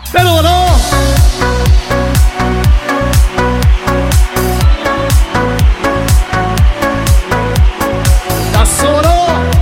برو بالا. دست بالا.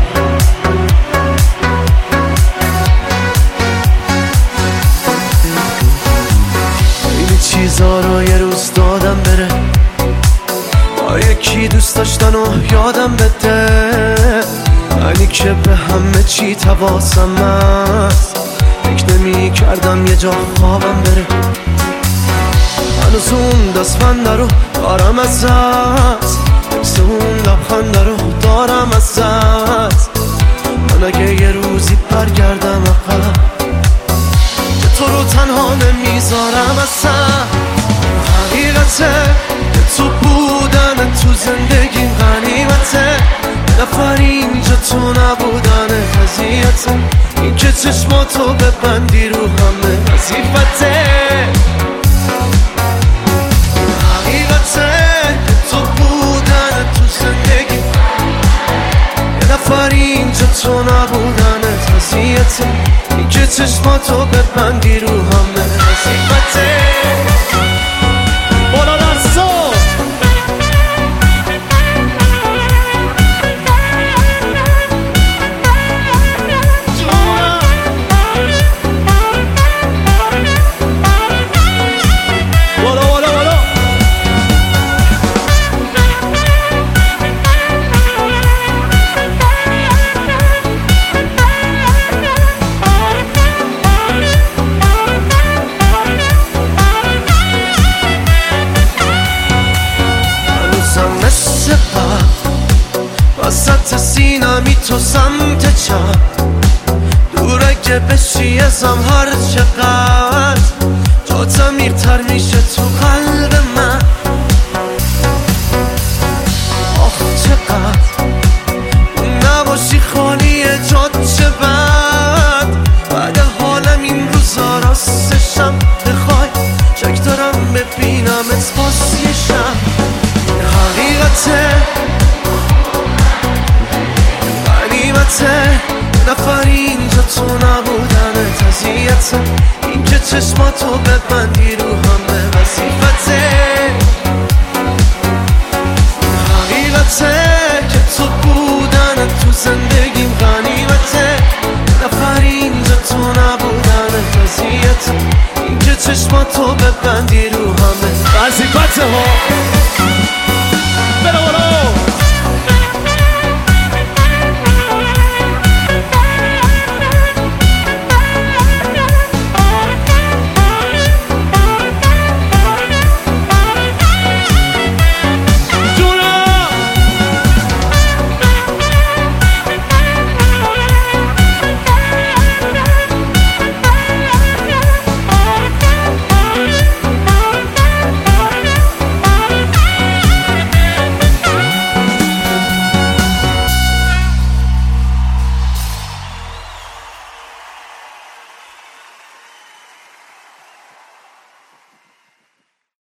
خیلی چیزا رو یه روز دادم بره، با یکی دوست داشتن و یادم بده، منی که به همه چی تواسم هست، فکر نمی کردم یه جا خوابم بره. هنوز اون دستبنده رو دارم ازت، عکس اون لبخنده رو دارم ازت. من اگه یه روزی برگردم عقب، که تو رو تنها نمیذارم اصلا. حقیقته که تو بودن تو زندگیم غنیمته، نفر اینجا تو نبودن قضیته، این که چشماتو ببندی رو همه وظیفته. حقیقته که تو بودن تو زندگیم، یه نفر اینجا تو نبودن قضیته، این که چشماتو ببندی رو همه وظیفته. بالا دستا. بالا بالا بالا. هنوزم مثل قبل وسط سینمی تو سمت چپ، دور اگه بشی ازم هر چقدر، جات عمیق‌تر میشه تو قلب من. آخ چقدر نباشی خالی جات چه بد، بعد حالم این روزا راستشم بخوای، شک دارم ببینمت باز یه شب. حقیقته غنیمته، نفر اینجا تو نبودن تضییته، این که چشماتو ببندی رو همه وظیفته. حقیقته که تو بودن تو زندگیم غنیمته، نفر اینجا تو نبودن تضییته، این که چشماتو ببندی رو همه وظیفته ها.